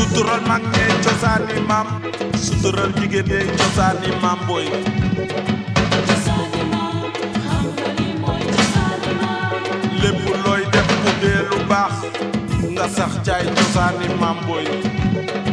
sutural mag ñee cosaani maam sutural jigéen ñee cosaani maam booy lépp looy def bu dee lu baax nga sax caay cosaani maam booy